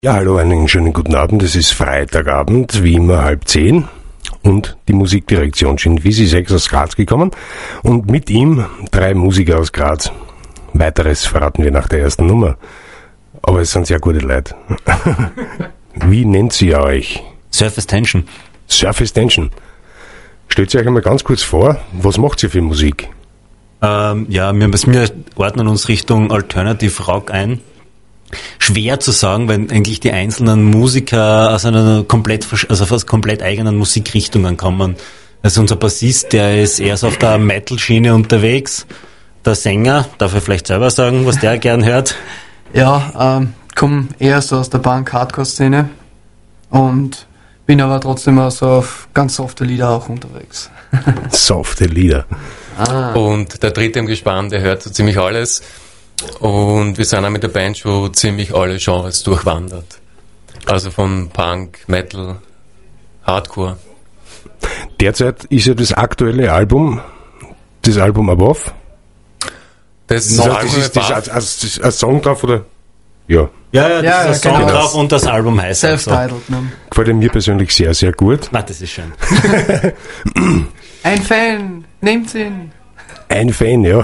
Ja, hallo, einen schönen guten Abend. Es ist Freitagabend, wie immer 9:30 und die Musikdirektion Visi 6 aus Graz gekommen und mit ihm 3 Musiker aus Graz. Weiteres verraten wir nach der ersten Nummer. Aber es sind sehr gute Leute. Wie nennt ihr euch? Surface Tension. Surface Tension. Stellt euch einmal ganz kurz vor, was macht ihr für Musik? Wir ordnen uns Richtung Alternative Rock ein. Schwer zu sagen, weil eigentlich die einzelnen Musiker aus einer fast komplett eigenen Musikrichtungen kommen. Also unser Bassist, der ist eher so auf der Metal-Schiene unterwegs. Der Sänger, darf er vielleicht selber sagen, was der gern hört? Ja, komme eher so aus der Punk-Hardcore-Szene und bin aber trotzdem auch so auf ganz softe Lieder auch unterwegs. Softe Lieder. Und der dritte im Gespann, der hört so ziemlich alles. Und wir sind auch mit der Band schon ziemlich alle Genres durchwandert. Also von Punk, Metal, Hardcore. Derzeit ist ja das aktuelle Album, das Album Above. Das ist ein Song drauf, oder? Ja. Ja, das ist ein Song drauf und das Album heißt Self-Titled, ne? Gefällt mir persönlich sehr, sehr gut. Na, das ist schön. Ein Fan, nehmt's ihn. Ein Fan, ja.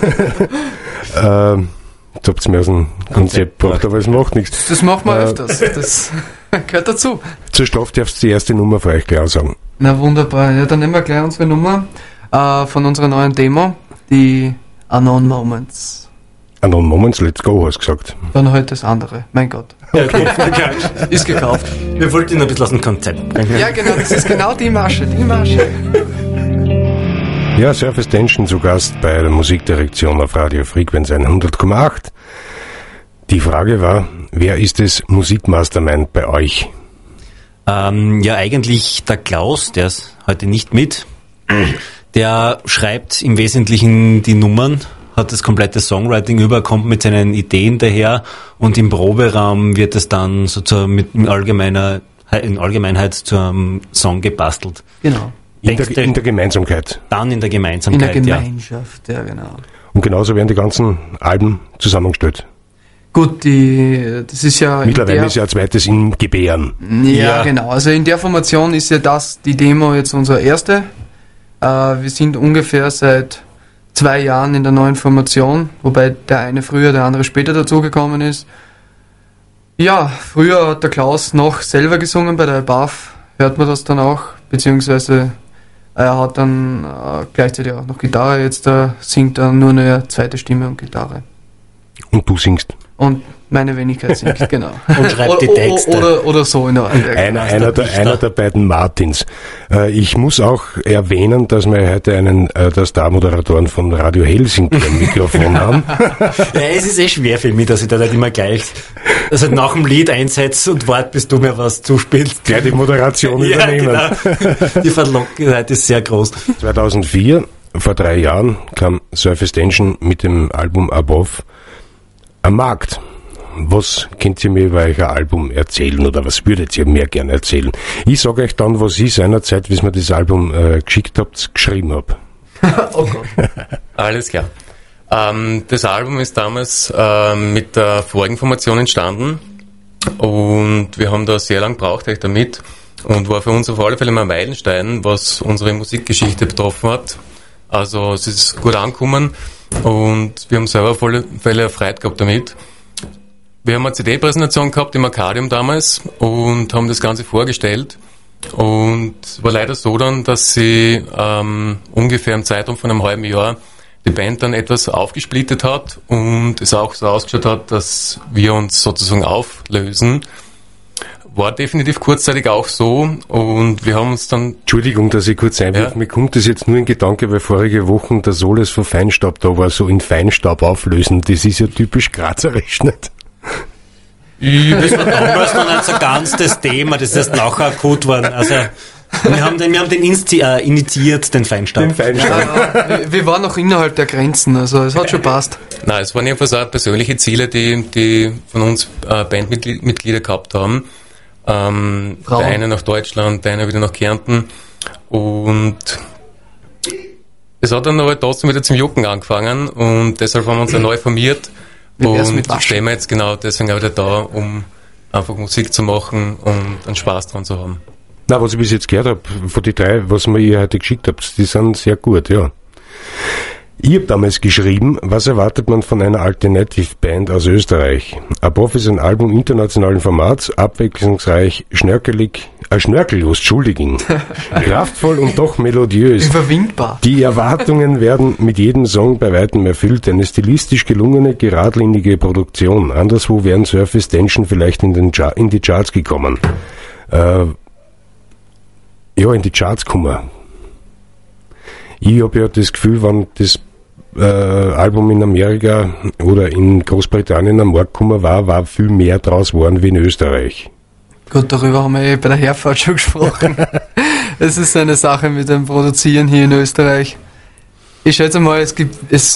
Jetzt habt ihr mir aus dem Konzept gebracht, aber es macht nichts. Das machen wir öfters. Das gehört dazu. Zur Strafe darfst du die erste Nummer für euch gleich sagen. Na wunderbar. Ja, dann nehmen wir gleich unsere Nummer von unserer neuen Demo, die Unknown Moments. Unknown Moments, let's go, hast du gesagt. Dann halt das andere. Mein Gott. Ja, okay. Ist gekauft. Wir wollten ihn ein bisschen aus dem Konzept bringen. Ja, genau, das ist genau die Masche. Ja, Surface Tension zu Gast bei der Musikdirektion auf Radio Frequenz 100,8. Die Frage war, wer ist das Musikmastermind bei euch? Eigentlich der Klaus, der ist heute nicht mit. Der schreibt im Wesentlichen die Nummern, hat das komplette Songwriting über, kommt mit seinen Ideen daher und im Proberaum wird es dann sozusagen in Allgemeinheit zu einem Song gebastelt. Genau. In der Gemeinsamkeit. Dann in der Gemeinsamkeit, in der Gemeinschaft, ja genau. Und genauso werden die ganzen Alben zusammengestellt. Gut, das ist ja... Mittlerweile ist ja ein zweites im Gebären. Ja, genau. Also in der Formation ist ja die Demo jetzt unsere erste. Wir sind ungefähr seit 2 Jahren in der neuen Formation, wobei der eine früher, der andere später dazugekommen ist. Ja, früher hat der Klaus noch selber gesungen bei der Above, hört man das dann auch, beziehungsweise er hat dann gleichzeitig auch noch Gitarre, jetzt singt er nur eine zweite Stimme und Gitarre. Und du singst. Und meine Wenigkeit singt, genau. Und schreibt die Texte. Oder so in der Art. Einer der beiden Martins. Ich muss auch erwähnen, dass wir heute der Star-Moderatoren von Radio Helsinki am Mikrofon haben. Ja, es ist schwer für mich, dass ich da nicht immer gleich nach dem Lied einsetze und warte, bis du mir was zuspielst. Gleich die Moderation übernehmen. Genau. Die Verlockung ist sehr groß. 2004, vor 3 Jahren, kam Surface Tension mit dem Album Above am Markt. Was könnt ihr mir über euer Album erzählen oder was würdet ihr mir gerne erzählen? Ich sage euch dann, was ich seinerzeit, wie ihr mir das Album geschickt habt, geschrieben habe. Oh Gott. Alles klar. Das Album ist damals mit der vorigen Formation entstanden und wir haben da sehr lang gebraucht damit und war für uns auf alle Fälle mal ein Meilenstein, was unsere Musikgeschichte betroffen hat. Also es ist gut angekommen und wir haben selber auf alle Fälle Freude gehabt damit. Wir haben eine CD-Präsentation gehabt im Arcadium damals und haben das Ganze vorgestellt und war leider so dann, dass sie ungefähr im Zeitraum von einem halben Jahr die Band dann etwas aufgesplittet hat und es auch so ausgeschaut hat, dass wir uns sozusagen auflösen. War definitiv kurzzeitig auch so und wir haben uns dann... Entschuldigung, dass ich kurz einwirke, mir kommt das jetzt nur in Gedanke, weil vorige Woche der Soles von Feinstaub da war, so in Feinstaub auflösen, das ist ja typisch grazerisch, nicht? Das war damals noch nicht so ganz das Thema, das ist erst nachher akut worden. Also, wir haben den initiiert, den Feinstaub. Ja, wir waren noch innerhalb der Grenzen, also es hat schon passt. Nein, es waren jedenfalls auch persönliche Ziele, die von uns Bandmitglieder gehabt haben. Der eine nach Deutschland, der eine wieder nach Kärnten und es hat dann aber trotzdem wieder zum Jucken angefangen und deshalb haben wir uns dann neu formiert und stehen wir jetzt genau deswegen auch wieder da, um einfach Musik zu machen und einen Spaß dran zu haben. Na, was ich bis jetzt gehört habe, von den 3, was mir ihr heute geschickt habt, die sind sehr gut, ja. Ich habe damals geschrieben, was erwartet man von einer Alternative Band aus Österreich? Above ist ein Album internationalen Formats, abwechslungsreich, schnörkellos, Entschuldigung, kraftvoll und doch melodiös. Überwindbar. Die Erwartungen werden mit jedem Song bei weitem erfüllt. Eine stilistisch gelungene, geradlinige Produktion. Anderswo wären Surface Tension vielleicht in die Charts gekommen. In die Charts kommen. Ich habe ja das Gefühl, wenn das Album in Amerika oder in Großbritannien am Markt gekommen war viel mehr draus geworden wie in Österreich. Gut, darüber haben wir bei der Herfahrt schon gesprochen. Es ist eine Sache mit dem Produzieren hier in Österreich. Ich schätze mal, es bei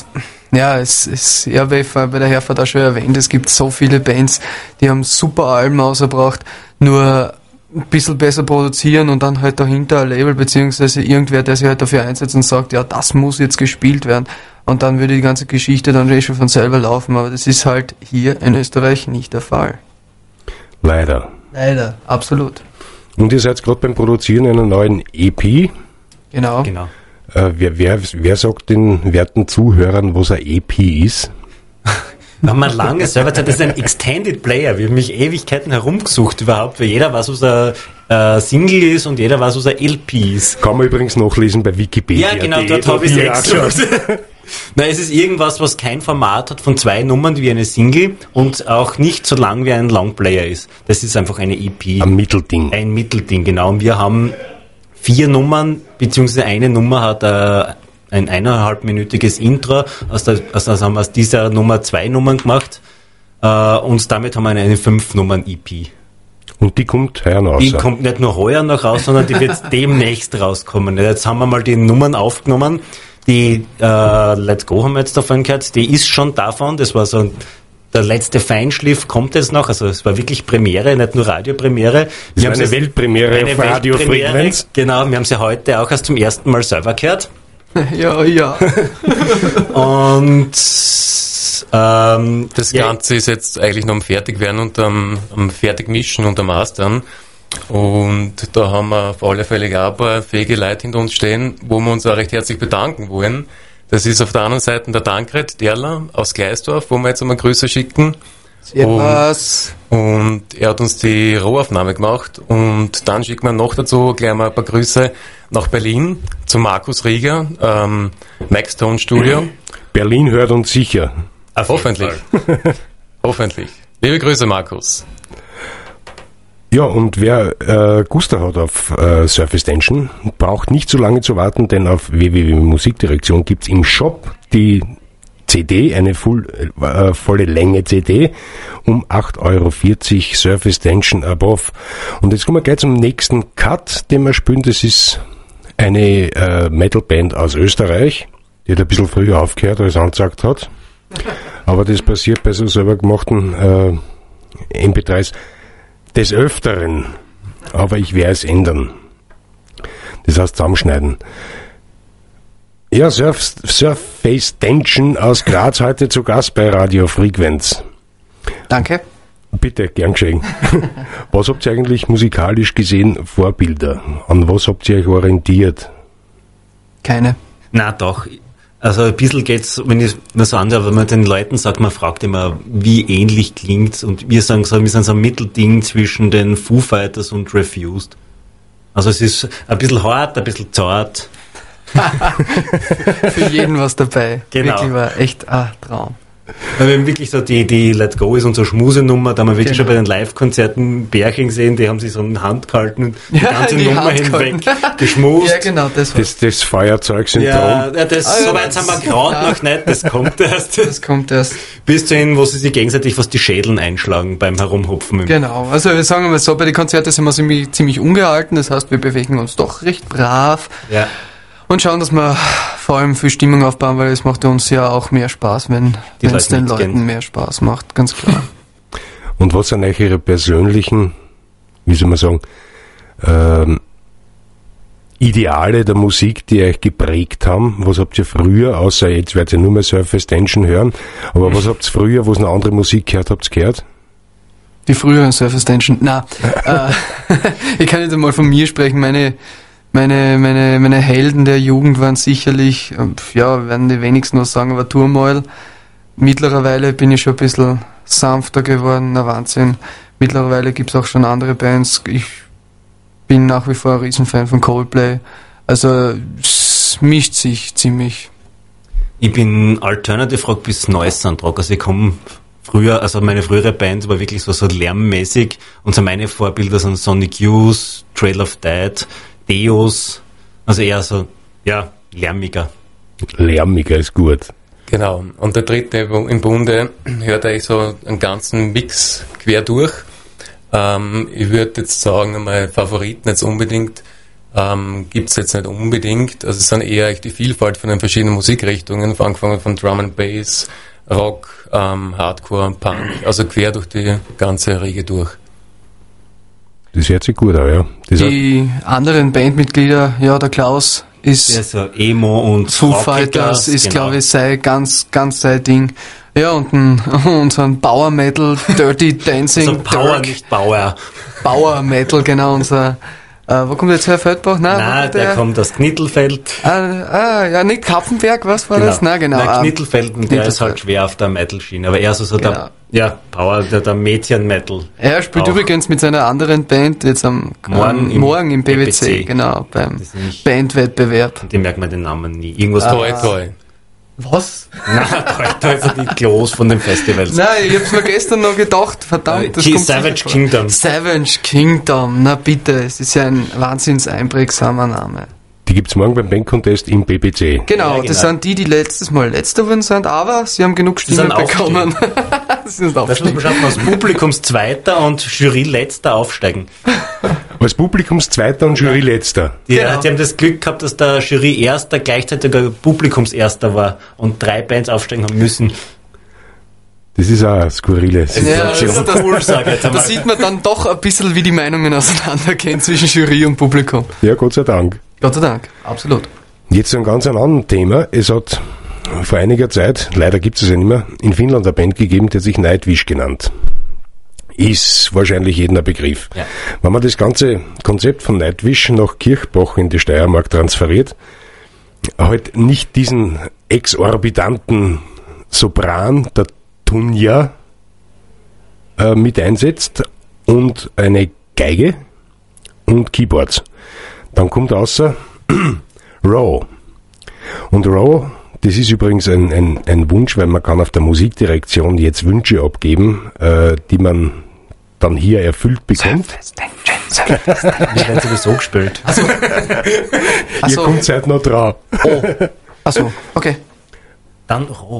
der Herfahrt auch schon erwähnt, es gibt so viele Bands, die haben super Alben ausgebracht, nur ein bisschen besser produzieren und dann halt dahinter ein Label, beziehungsweise irgendwer, der sich halt dafür einsetzt und sagt, ja, das muss jetzt gespielt werden. Und dann würde die ganze Geschichte dann schon von selber laufen, aber das ist halt hier in Österreich nicht der Fall. Leider. Leider, absolut. Und ihr seid gerade beim Produzieren einer neuen EP. Genau. Wer sagt den werten Zuhörern, was eine EP ist? Wir haben eine lange Serverzeit, das ist ein Extended Player. Wir haben mich Ewigkeiten herumgesucht überhaupt, weil jeder weiß, was ein Single ist und jeder weiß, was ein LP ist. Kann man übrigens nachlesen bei Wikipedia. Ja, genau, dort habe ich es extra. Nein, es ist irgendwas, was kein Format hat von 2 Nummern wie eine Single und auch nicht so lang wie ein Longplayer ist. Das ist einfach eine EP. Ein Mittelding. Ein Mittelding, genau. Und wir haben 4 Nummern, beziehungsweise eine Nummer hat ein 1,5-minütiges Intro. Also haben wir aus dieser Nummer 2 Nummern gemacht. Und damit haben wir eine 5-Nummern-EP. Und die kommt heuer raus? Die kommt nicht nur heuer noch raus, sondern die wird demnächst rauskommen. Jetzt haben wir mal die Nummern aufgenommen. Die Let's Go haben wir jetzt davon gehört. Die ist schon davon. Das war so der letzte Feinschliff, kommt jetzt noch. Also es war wirklich Premiere, nicht nur Radiopremiere. Das war eine Weltpremiere auf Radiofrequenz. Genau, wir haben sie heute auch erst zum ersten Mal selber gehört. Ja. Und das Ganze ist jetzt eigentlich noch am Fertigwerden und am Fertigmischen und am Mastern. Und da haben wir auf alle Fälle auch ein paar fähige Leute hinter uns stehen, wo wir uns auch recht herzlich bedanken wollen. Das ist auf der anderen Seite der Dankred Derler aus Gleisdorf, wo wir jetzt einmal Grüße schicken. Und er hat uns die Rohaufnahme gemacht und dann schicken wir noch dazu gleich mal ein paar Grüße nach Berlin zu Markus Rieger, Max Tone Studio. Berlin hört uns sicher. Hoffentlich. Hoffentlich. Liebe Grüße, Markus. Ja, und wer Gusto hat auf Surface Tension, braucht nicht so lange zu warten, denn auf www.musikdirektion gibt's im Shop die CD, eine volle Länge CD, um 8,40 € Surface Tension Above. Und jetzt kommen wir gleich zum nächsten Cut, den wir spielen. Das ist eine Metalband aus Österreich, die hat ein bisschen früher aufgehört, als er angesagt hat. Aber das passiert bei so selber gemachten MP3s des Öfteren. Aber ich werde es ändern. Das heißt zusammenschneiden. Ja, Surface Tension aus Graz heute zu Gast bei Radio Frequenz. Danke. Bitte, gern geschehen. Was habt ihr eigentlich musikalisch gesehen, Vorbilder? An was habt ihr euch orientiert? Keine. Na doch. Also ein bisschen geht's, wenn ich mir so anschaue, wenn man den Leuten sagt, man fragt immer, wie ähnlich klingt's, und wir sagen so, wir sind so ein Mittelding zwischen den Foo Fighters und Refused. Also es ist ein bisschen hart, ein bisschen zart. Für jeden was dabei. Genau. Wirklich war echt ein Traum. Weil wir haben wirklich so die Let Go ist unsere Schmusenummer, da haben wir wirklich schon bei den Live-Konzerten Bärchen gesehen, die haben sich so eine Hand gehalten und die ganze Nummer hinweg geschmust. Ja, genau, das war das Feuerzeugsyndrom. Ja, so weit sind wir gerade noch nicht, das kommt erst. Das kommt erst. Bis dahin, wo sie sich gegenseitig fast die Schädeln einschlagen beim Herumhupfen. Genau, also wir sagen mal so, bei den Konzerten sind wir ziemlich ungehalten, das heißt, wir bewegen uns doch recht brav. Ja. Und schauen, dass wir vor allem viel Stimmung aufbauen, weil es macht uns ja auch mehr Spaß, wenn es den Leuten mehr Spaß macht, ganz klar. Und was sind eigentlich Ihre persönlichen, wie soll man sagen, Ideale der Musik, die euch geprägt haben? Was habt ihr früher, außer jetzt werdet ihr nur mehr Surface Tension hören, aber was habt ihr früher, wo es eine andere Musik gehört habt, gehört? Die früheren Surface Tension. Ich kann nicht einmal von mir sprechen. Meine Helden der Jugend waren sicherlich, werden die wenigsten was sagen, aber Turmoil. Mittlerweile bin ich schon ein bisschen sanfter geworden, na Wahnsinn. Mittlerweile gibt es auch schon andere Bands. Ich bin nach wie vor ein Riesenfan von Coldplay. Also es mischt sich ziemlich. Ich bin Alternative Rock bis Noise Soundrock. Also ich komme früher, also meine frühere Band war wirklich so lärmmäßig. Und so meine Vorbilder sind Sonic Youth, Trail of Dead, Deus. Also eher so, lärmiger. Lärmiger ist gut. Genau. Und der dritte im Bunde hört eigentlich so einen ganzen Mix quer durch. Ich würde jetzt sagen, meine Favoriten jetzt unbedingt gibt es jetzt nicht unbedingt. Also es sind eher die Vielfalt von den verschiedenen Musikrichtungen, angefangen von Drum and Bass, Rock, Hardcore, Punk, also quer durch die ganze Riege durch. Das hört sich gut an, ja. Die anderen Bandmitglieder, der Klaus ist so Emo und Foo Fighters ist, glaube ich, ganz sein Ding. Ja, und unseren Power Metal, Dirty Dancing. Also Power, nicht Bauer. Power Metal, genau, unser. Wo kommt jetzt Herr Feldbach? Nein, der kommt aus Knittelfeld. Nicht Kapfenberg, was war das? Nein, genau. Nein, Knittelfeld, der ist halt schwer auf der Metal-Schiene, aber eher so genau. der Power, der Mädchen-Metal. Er spielt übrigens mit seiner anderen Band jetzt morgen im PwC, genau, beim Bandwettbewerb. Die merkt man den Namen nie. Irgendwas Toy. Was? Nein, Toy sind die Klos von den Festivals. Nein, ich hab's mir gestern noch gedacht, verdammt. Das Savage Kingdom. Savage Kingdom, na bitte, es ist ja ein wahnsinns einprägsamer Name. Die gibt's morgen beim Bandcontest im PPC. Genau, das sind die letztes Mal Letzter geworden sind, aber sie haben genug Stimmen bekommen. Das muss man schaffen, als Publikumszweiter und Jury-Letzter aufsteigen. Als Publikumszweiter und Jury-Letzter. Die haben das Glück gehabt, dass der Jury-Erster gleichzeitig der Publikumserster war und 3 Bands aufsteigen haben müssen. Das ist auch eine skurrile Situation. Da sieht man dann doch ein bisschen, wie die Meinungen auseinandergehen zwischen Jury und Publikum. Ja, Gott sei Dank. Gott sei Dank, absolut. Jetzt zu einem ganz anderen Thema. Es hat vor einiger Zeit, leider gibt es ja nicht mehr, in Finnland eine Band gegeben, die hat sich Nightwish genannt. Ist wahrscheinlich jedem ein Begriff. Ja. Wenn man das ganze Konzept von Nightwish nach Kirchbach in die Steiermark transferiert, halt nicht diesen exorbitanten Sopran der Tunja mit einsetzt und eine Geige und Keyboards. Dann kommt außer Raw. Und Raw, das ist übrigens ein Wunsch, weil man kann auf der Musikdirektion jetzt Wünsche abgeben, die man dann hier erfüllt bekommt. Die werden sowieso gespielt. Ihr kommt halt noch drauf. Oh. Achso, okay. Dann Raw.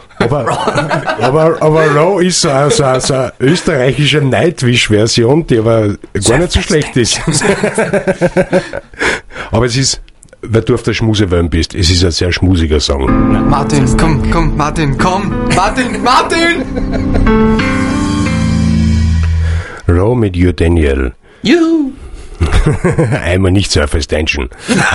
Aber Raw ist so eine österreichische Nightwish-Version, die aber gar nicht so schlecht ist. Aber es ist, weil du auf der Schmusewellen bist, es ist ein sehr schmusiger Song. Martin, komm, Martin! Raw mit You Daniel. Juhu! Einmal nicht Surface Tension.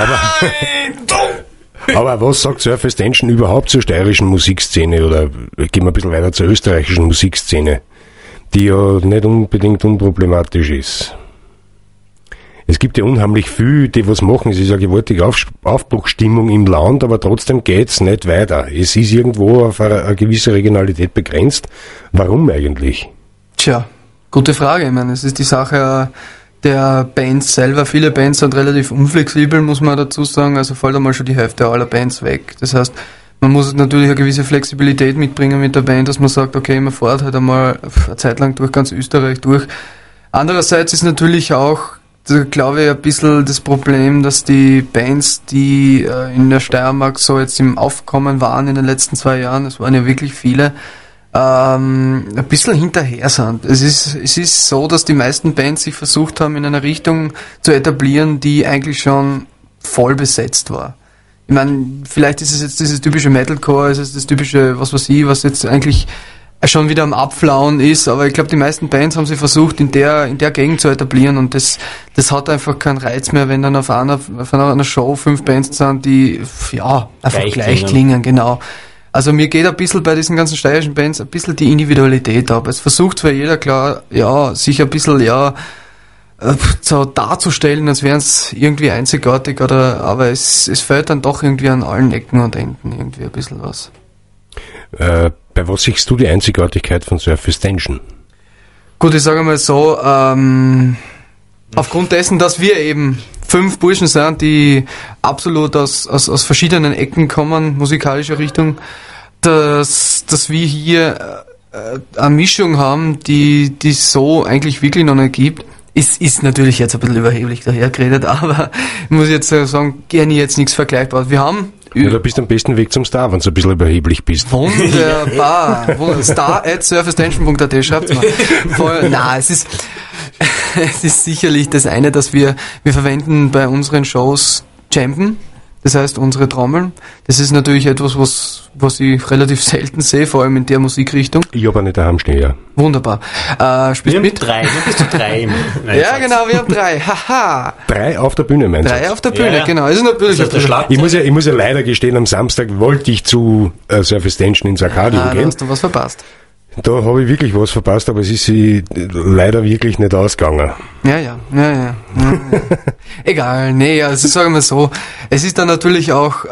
Aber was sagt Surface Tension überhaupt zur steirischen Musikszene oder gehen wir ein bisschen weiter zur österreichischen Musikszene, die ja nicht unbedingt unproblematisch ist? Es gibt ja unheimlich viel, die was machen. Es ist eine gewaltige Aufbruchsstimmung im Land, aber trotzdem geht's nicht weiter. Es ist irgendwo auf eine gewisse Regionalität begrenzt. Warum eigentlich? Tja, gute Frage. Ich meine, es ist die Sache der Bands selber. Viele Bands sind relativ unflexibel, muss man dazu sagen. Also fällt einmal schon die Hälfte aller Bands weg. Das heißt, man muss natürlich eine gewisse Flexibilität mitbringen mit der Band, dass man sagt, okay, man fährt halt einmal eine Zeit lang durch ganz Österreich durch. Andererseits ist natürlich auch, glaube ich, ein bisschen das Problem, dass die Bands, die in der Steiermark so jetzt im Aufkommen waren in den letzten 2 Jahren, es waren ja wirklich viele, ein bisschen hinterher sind. Es ist so, dass die meisten Bands sich versucht haben, in einer Richtung zu etablieren, die eigentlich schon voll besetzt war. Ich meine, vielleicht ist es jetzt dieses typische Metalcore, ist es das typische, was jetzt eigentlich schon wieder am Abflauen ist, aber ich glaube, die meisten Bands haben sich versucht, in der Gegend zu etablieren und das hat einfach keinen Reiz mehr, wenn dann auf einer Show 5 Bands sind, die einfach gleich klingen, genau. Also mir geht ein bisschen bei diesen ganzen steirischen Bands ein bisschen die Individualität ab. Es versucht zwar jeder klar, ja, sich ein bisschen, ja, so darzustellen, als wären es irgendwie einzigartig, aber es fehlt dann doch irgendwie an allen Ecken und Enden irgendwie ein bisschen was. Bei was siehst du die Einzigartigkeit von Surface Tension? Gut, ich sage mal so, aufgrund dessen, dass wir eben 5 Burschen sind, die absolut aus verschiedenen Ecken kommen, musikalischer Richtung, dass wir hier eine Mischung haben, die so eigentlich wirklich noch nicht gibt. Ist natürlich jetzt ein bisschen überheblich dahergeredet, aber ich muss jetzt sagen, gerne jetzt nichts Vergleichbares. Wir haben... Ja, du bist am besten Weg zum Star, wenn du ein bisschen überheblich bist. Wunderbar. Star@surfacetension.at, schreibt's mal. Nein, es ist sicherlich das eine, dass wir verwenden bei unseren Shows Jampen. Das heißt, unsere Trommeln. Das ist natürlich etwas, was ich relativ selten sehe, vor allem in der Musikrichtung. Ich habe auch nicht daheim stehen, ja. Wunderbar. Spielst wir mit? Haben 3, bist du 3 im Ja, genau, wir haben 3. Haha. 3 auf der Bühne, meinst du? 3 auf der Bühne, Ja. genau. Das ist natürlich Das heißt, der Schlag- Ich muss ja leider gestehen, am Samstag wollte ich zu Surface Tension ins Arcadium da gehen. hast du was verpasst. Da habe ich wirklich was verpasst, aber es ist leider wirklich nicht ausgegangen. Ja. Egal, nee, also sagen wir so, es ist dann natürlich auch,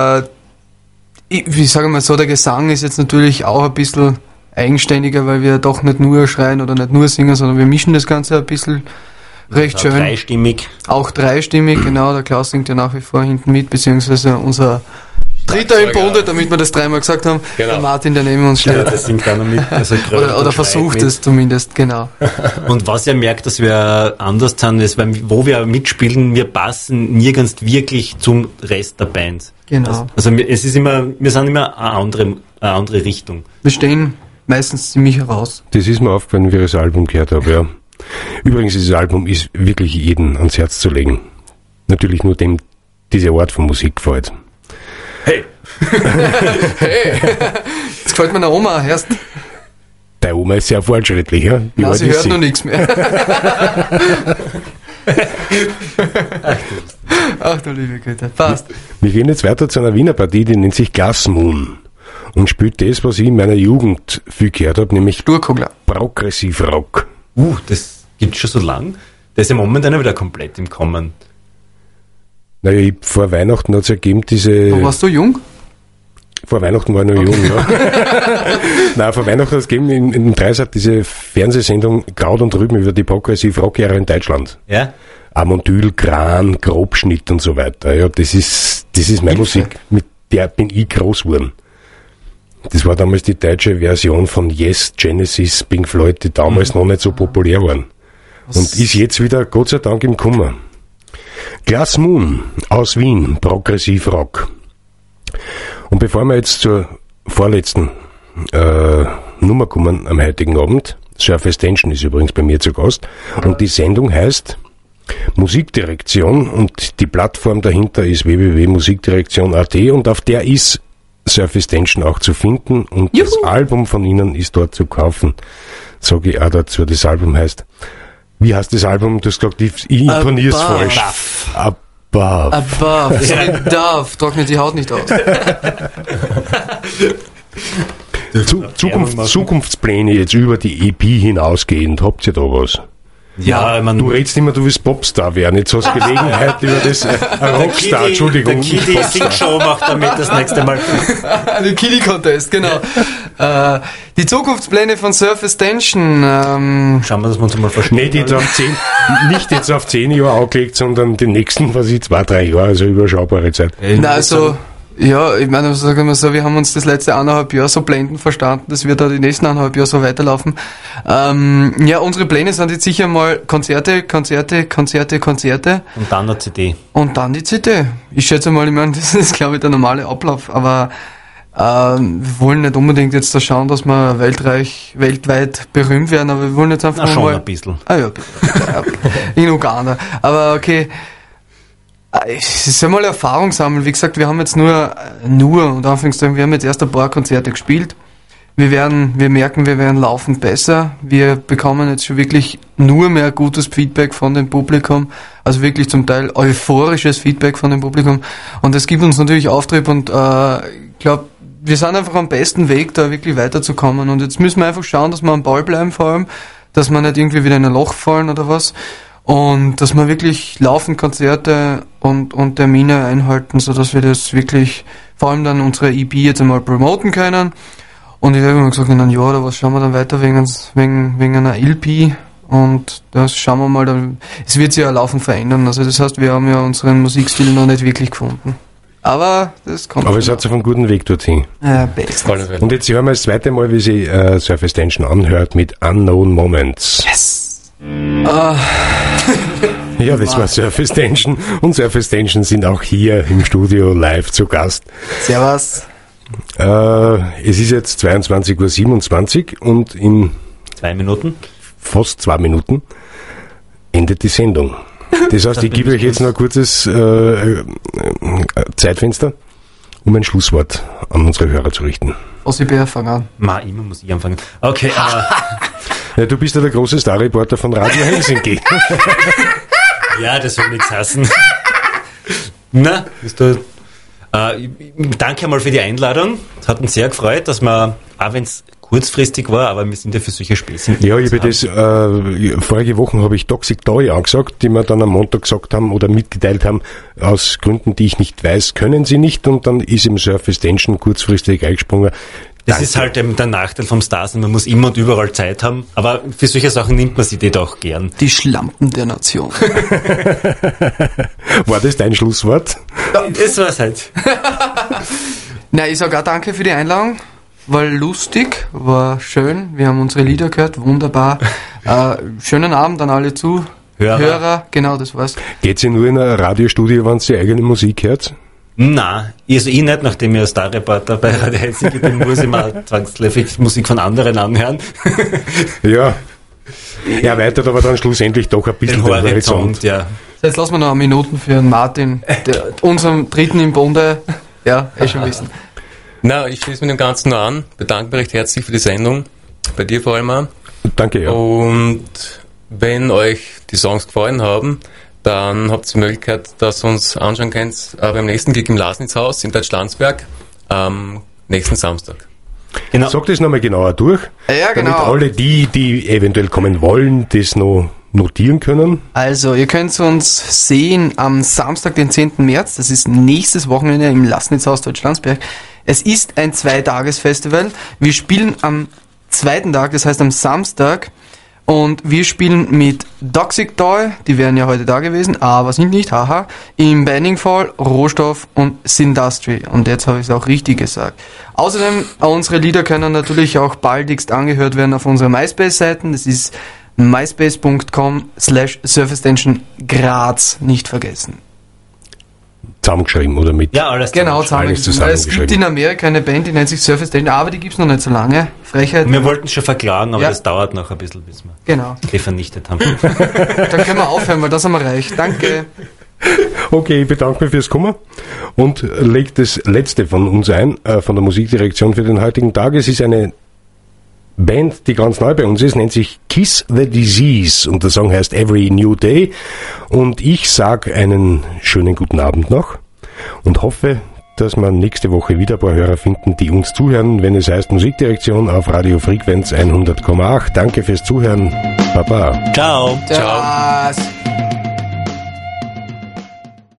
wie sagen wir so, der Gesang ist jetzt natürlich auch ein bisschen eigenständiger, weil wir doch nicht nur schreien oder nicht nur singen, sondern wir mischen das Ganze ein bisschen recht schön. Dreistimmig. Auch dreistimmig, genau, der Klaus singt ja nach wie vor hinten mit, beziehungsweise unser Dritter im Bunde, damit wir das 3-mal gesagt haben, Genau. der Martin, der neben uns steht. Ja, das singt auch noch mit. Also Oder versucht es zumindest, genau. Und was ihr merkt, dass wir anders sind, ist, weil wo wir mitspielen, wir passen nirgends wirklich zum Rest der Band. Genau. Also wir sind immer eine andere Richtung. Wir stehen meistens ziemlich heraus. Das ist mir aufgefallen, wie ich das Album gehört habe, ja. Übrigens, dieses Album ist wirklich jedem ans Herz zu legen. Natürlich nur dem diese Art von Musik gefällt. Hey! Hey, jetzt gefällt mir eine Oma, erst. Deine Oma ist sehr fortschrittlich, ja? Wie Ja, alt sie ist hört noch nichts mehr. Ach du liebe Güte, passt. Wir gehen jetzt weiter zu einer Wiener Partie, die nennt sich Glass Moon und spielt das, was ich in meiner Jugend viel gehört habe, nämlich Sturkogler. Progressivrock. Das gibt's schon so lang. Der ist ja momentan wieder komplett im Kommen. Naja, vor Weihnachten hat es ja gegeben Wo warst du jung? Vor Weihnachten war ich noch jung, ja. Nein, vor Weihnachten hat es gegeben in dem Dreisat diese Fernsehsendung Kraut und Rüben über die Progressiv-Rock-Jahre in Deutschland. Ja? Amondyl, Kran, Grobschnitt und so weiter. Ja, das ist meine Musik, mit der bin ich groß geworden. Das war damals die deutsche Version von Yes, Genesis, Pink Floyd, die damals noch nicht so populär waren. Und ist jetzt wieder, Gott sei Dank, im Kummer. Glass Moon aus Wien, Progressiv-Rock. Und bevor wir jetzt zur vorletzten Nummer kommen am heutigen Abend, Surface Tension ist übrigens bei mir zu Gast, und die Sendung heißt Musikdirektion und die Plattform dahinter ist www.musikdirektion.at und auf der ist Surface Tension auch zu finden und Juhu. Das Album von ihnen ist dort zu kaufen. Sage ich auch dazu, das Album heißt, wie heißt das Album? Du hast gesagt, ich intonier's Above. falsch. Above. Above, so wie darf, trocknet die Haut nicht aus. Zukunftspläne jetzt über die EP hinausgehend, habt ihr da was? Ja, man. Du redest immer, du willst Popstar werden. Jetzt hast du Gelegenheit über das Rockstar, Entschuldigung. Der Kitty Sing Show macht damit das nächste Mal. Den Kitty Contest, genau. Die Zukunftspläne von Surface Tension. Schauen wir, dass wir uns mal verstehen. Nicht jetzt auf 10 Jahre angelegt, sondern die nächsten, 2-3 Jahre, also überschaubare Zeit. Na, also, ja, ich meine, sagen wir so, wir haben uns das letzte 1,5 Jahr so blendend verstanden, dass wir da die nächsten 1,5 Jahre so weiterlaufen. Ja, unsere Pläne sind jetzt sicher mal Konzerte. Und dann eine CD. Und dann die CD. Ich schätze mal, ich meine, das ist, glaube ich, der normale Ablauf, aber wir wollen nicht unbedingt jetzt da schauen, dass wir weltweit berühmt werden, aber wir wollen jetzt einfach Na, schon mal... ein bisschen. Ah ja, bitte. In Uganda. Aber okay, es ist ja mal Erfahrung sammeln. Wie gesagt, wir haben jetzt nur und Anführungszeichen, wir haben jetzt erst ein paar Konzerte gespielt. Wir merken, wir werden laufend besser. Wir bekommen jetzt schon wirklich nur mehr gutes Feedback von dem Publikum. Also wirklich zum Teil euphorisches Feedback von dem Publikum. Und das gibt uns natürlich Auftrieb und ich glaube, wir sind einfach am besten Weg, da wirklich weiterzukommen. Und jetzt müssen wir einfach schauen, dass wir am Ball bleiben vor allem, dass wir nicht irgendwie wieder in ein Loch fallen oder was. Und dass wir wirklich laufend Konzerte und Termine einhalten, sodass wir das wirklich, vor allem dann unsere EP jetzt einmal promoten können. Und ich habe immer gesagt, in einem Jahr oder was schauen wir dann weiter wegen einer LP. Und das schauen wir mal, dann, es wird sich ja laufend verändern. Also das heißt, wir haben ja unseren Musikstil noch nicht wirklich gefunden. Aber das kommt. Aber es hat sich auf einen guten Weg dorthin. Ja, bestens. Und jetzt hören wir das zweite Mal, wie sie Surface Tension anhört mit Unknown Moments. Yes! Ja, das war Surface Tension. Und Surface Tension sind auch hier im Studio live zu Gast. Servus. Es ist jetzt 22:27 Uhr und in 2 Minuten. Fast 2 Minuten endet die Sendung. Das heißt, ich gebe euch jetzt noch ein kurzes Zeitfenster, um ein Schlusswort an unsere Hörer zu richten. OCBR, fang an. Immer muss ich anfangen. Okay, Ja, du bist ja der große Starreporter von Radio Helsinki. ja, das soll nichts heißen. Na, bist du... danke einmal für die Einladung. Es hat uns sehr gefreut, dass wir, auch wenn es kurzfristig war, aber wir sind ja für solche Späßchen. Ja, ich habe das, vorige Woche habe ich Toxic Toy angesagt, die mir dann am Montag gesagt haben oder mitgeteilt haben, aus Gründen, die ich nicht weiß, können sie nicht, und dann ist im Surface Tension kurzfristig eingesprungen. Das ist halt eben der Nachteil vom Starsen, man muss immer und überall Zeit haben, aber für solche Sachen nimmt man sich die doch gern. Die Schlampen der Nation. War das dein Schlusswort? Das war's halt. Na, ich sage auch danke für die Einladung. War lustig, war schön. Wir haben unsere Lieder gehört, wunderbar. Schönen Abend an alle Zuhörer. Genau, das war's. Geht sie nur in ein Radiostudio, wenn sie eigene Musik hört? Nein, also ich nicht, nachdem ich als Starreporter bei Radio Helsinki bin, muss ich mal zwangsläufig Musik von anderen anhören. Ja. Erweitert aber dann schlussendlich doch ein bisschen den Horizont. Ja. Jetzt lassen wir noch eine Minute für den Martin, unserem Dritten im Bunde. Ja, schon wissen. Na, ich schließe mich dem Ganzen nur an. Bedanke mich recht herzlich für die Sendung. Bei dir vor allem auch. Danke, ja. Und wenn euch die Songs gefallen haben, dann habt ihr die Möglichkeit, dass ihr uns anschauen könnt beim nächsten Gig im Lasnitzhaus in Deutschlandsberg am nächsten Samstag. Genau. Sag das nochmal genauer durch, Ja, genau. damit alle die eventuell kommen wollen, das noch notieren können. Also, ihr könnt uns sehen am Samstag, den 10. März. Das ist nächstes Wochenende im Lasnitzhaus Deutschlandsberg. Es ist ein 2-Tages-Festival. Wir spielen am zweiten Tag, das heißt am Samstag. Und wir spielen mit Toxic Toy, die wären ja heute da gewesen, aber sind nicht, haha, im Binding Fall, Rohstoff und Sindustry. Und jetzt habe ich es auch richtig gesagt. Außerdem, unsere Lieder können natürlich auch baldigst angehört werden auf unserer MySpace-Seiten. Das ist myspace.com/Surface Tension Graz, nicht vergessen. Zusammengeschrieben oder mit? Ja, alles Genau, zusammengeschrieben. Es gibt in Amerika eine Band, die nennt sich Surface Tension, aber die gibt's noch nicht so lange. Frechheit. Wir wollten schon verklagen, aber Ja. das dauert noch ein bisschen, bis wir Genau. die vernichtet haben. Dann können wir aufhören, weil das haben wir erreicht. Danke. Okay, ich bedanke mich fürs Kommen und lege das letzte von uns ein, von der Musikdirektion für den heutigen Tag. Es ist eine Band, die ganz neu bei uns ist, nennt sich Kiss the Disease und der Song heißt Every New Day. Und ich sage einen schönen guten Abend noch und hoffe, dass wir nächste Woche wieder ein paar Hörer finden, die uns zuhören, wenn es heißt Musikdirektion auf Radio Frequenz 100,8. Danke fürs Zuhören. Baba. Ciao. Tschüss.